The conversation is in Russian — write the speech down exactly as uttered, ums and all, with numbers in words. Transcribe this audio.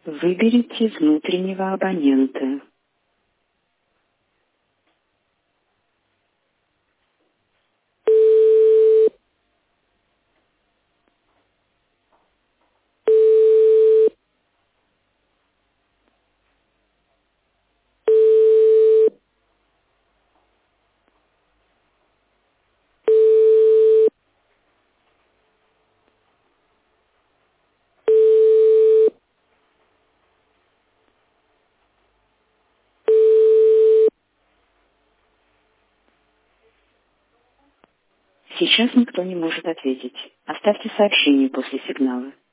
Выберите внутреннего абонента. Сейчас никто не может ответить. Оставьте сообщение после сигнала.